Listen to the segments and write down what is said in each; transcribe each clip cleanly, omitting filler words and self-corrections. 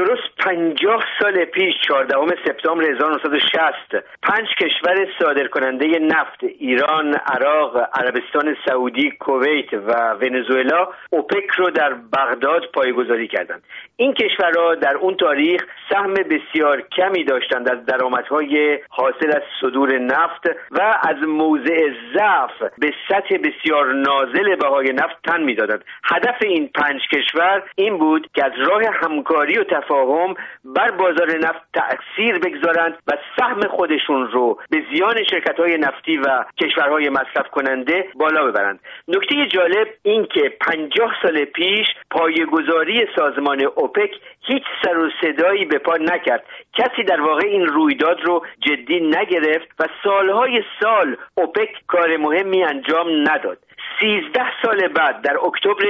درست 50 سال پیش 14 سپتامبر 1960 5 کشور صادرکننده نفت، ایران، عراق، عربستان سعودی، کویت و ونزوئلا، اوپک رو در بغداد پایه‌گذاری کردند. این کشورها در اون تاریخ سهم بسیار کمی داشتند از درآمدهای حاصل از صدور نفت و از موضع ضعف به سطح بسیار نازل بهای نفت تن می‌دادند. هدف این 5 کشور این بود که از راه همکاری و تفاهم بر بازار نفت تأثیر بگذارند و سهم خودشون رو به زیان شرکت‌های نفتی و کشورهای مصرف کننده بالا ببرند. نکته جالب این که 50 سال پیش پایه‌گذاری سازمان اوپک هیچ سر و صدایی به پا نکرد. کسی در واقع این رویداد رو جدی نگرفت و سالهای سال اوپک کار مهمی انجام نداد. 13 سال بعد در اکتبر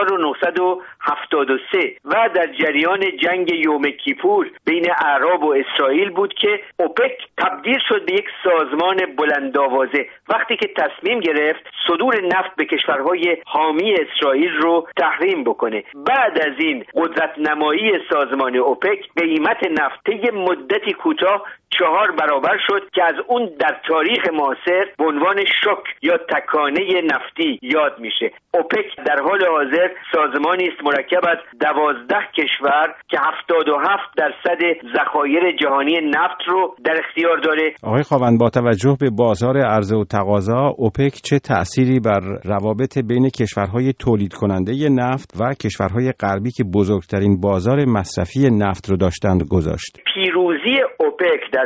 1973 و در جریان جنگ یوم کیپور بین اعراب و اسرائیل بود که اوپک تبدیل شد به یک سازمان بلندآوازه وقتی که تصمیم گرفت صدور نفت به کشورهای حامی اسرائیل رو تحریم بکنه. بعد از این قدرت نمایی سازمان اوپک قیمت نفت طی مدتی کوتاه 4 برابر شد که از اون در تاریخ معاصر به عنوان شوک یا تکانه نفتی یاد میشه. اوپک در حال حاضر سازمانی است مرکب از 12 کشور که 77% ذخایر جهانی نفت رو در اختیار داره. آقای خاوند، با توجه به بازار عرضه و تقاضا، اوپک چه تأثیری بر روابط بین کشورهای تولید کننده نفت و کشورهای غربی که بزرگترین بازار مصرفی نفت رو داشتند گذاشت؟ پیروزی اوپک در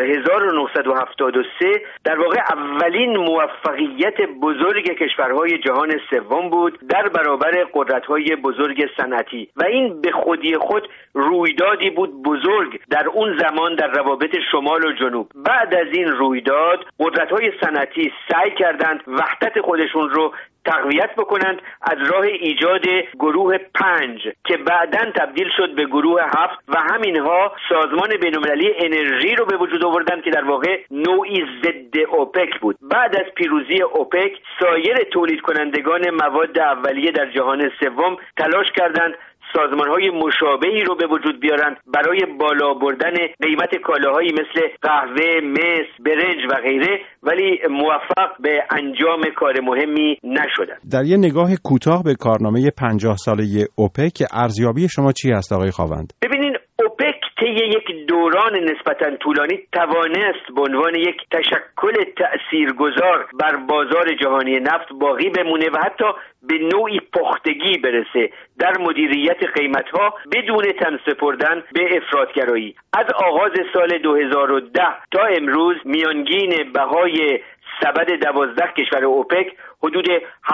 1973 در واقع اولین موفقیت بزرگ کشورهای جهان سوم بود در برابر قدرت‌های بزرگ صنعتی و این به خودی خود رویدادی بود بزرگ در اون زمان در روابط شمال و جنوب. بعد از این رویداد قدرت‌های صنعتی سعی کردند وحدت خودشون رو تقویت بکنند از راه ایجاد گروه 5 که بعداً تبدیل شد به گروه 7 و همینها سازمان بین‌المللی انرژی رو به وجود آوردند که در واقع نوعی ضد اوپک بود. بعد از پیروزی اوپک سایر تولید کنندگان مواد اولیه در جهان سوم تلاش کردند سازمان‌های مشابهی رو به وجود بیارند برای بالا بردن قیمت کالاهایی مثل قهوه، مس، برنج و غیره، ولی موفق به انجام کار مهمی نشدند. در یه نگاه کوتاه به کارنامه 50 ساله اوپک، ارزیابی شما چی هست آقای خاوند؟ ببینین، اوپک طی یک دوران نسبتاً طولانی توانست به عنوان یک تشکل تأثیرگذار بر بازار جهانی نفت باقی بمونه و حتی به نوعی پختگی برسه در مدیریت قیمت‌ها بدون تن سپردن به افراطگرایی. از آغاز سال 2010 تا امروز میانگین بهای سبد 12 کشور اوپک حدود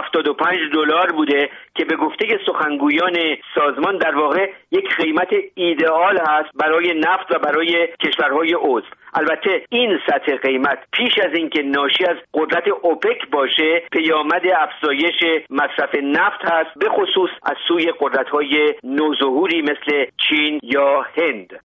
$75 بوده که به گفته سخنگویان سازمان در واقع یک قیمت ایدئال هست برای نفت و برای کشورهای عضو. البته این سطح قیمت پیش از اینکه ناشی از قدرت اوپک باشه پیامد افزایش مصرف نفت هست، به خصوص از سوی قدرت‌های نوظهوری مثل چین یا هند.